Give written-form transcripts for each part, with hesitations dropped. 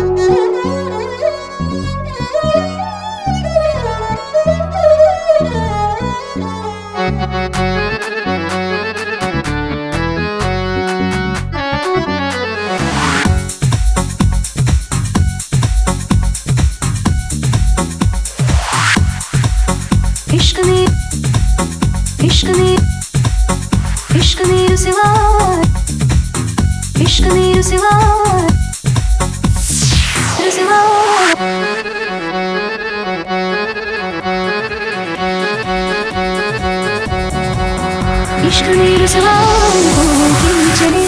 इश्क में रुसवा होके चले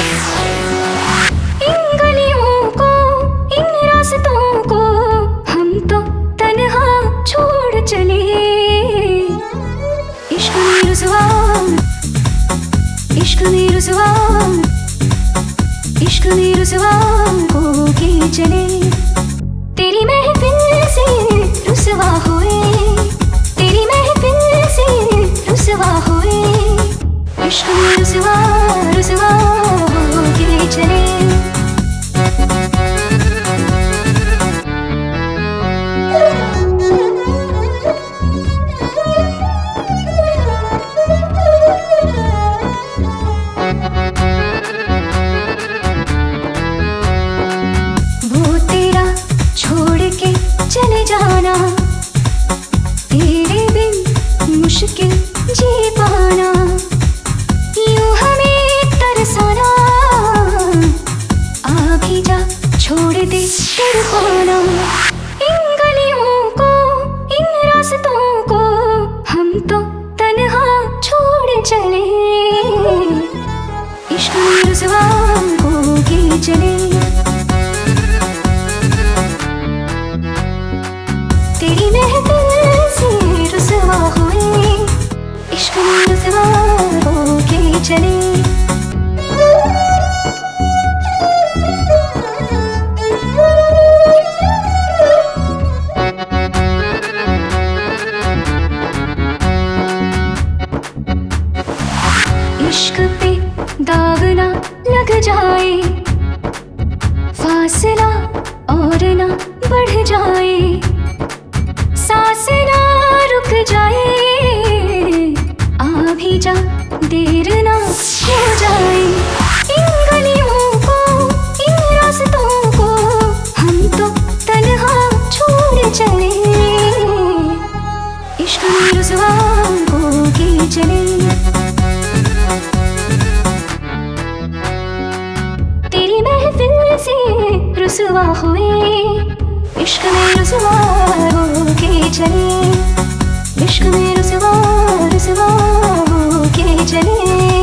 इन गलियों को, इन रास्तों को हम तो तन्हा छोड़ चले। इश्क में रुसवा, इश्क में रुसवा, इश्क में रुसवा होके चले। तेरी महफिल से रुसवा हुए, तेरी महफिल से रुसवा हुए। इश्क में रुसवा रुसवा होके चले। वो तेरा छोड़ के चले जाना, तेरे बिन मुश्किल जी पाना। छोड़ दे तड़पाना इन गलियों को, इन रास्तों को हम तो तन्हा छोड़ चले। इश्क में रुसवा होके चले। तेरी महफिल से रुसवा हुए, इश्क में रुसवा होके चले। इश्क पे दाग ना लग जाए, फासला और ना बढ़ जाए, सांस ना रुक जाए, आ भी जा देर ना हो जाए। इन गलियों को, इन रास्तों को हम तो तन्हा छोड़ चले। इश्क में रुसवा होके चले। से रुसवा हुए, इश्क में रुसवा होके चले। इश्क में रुसवा रुसवा होके चले।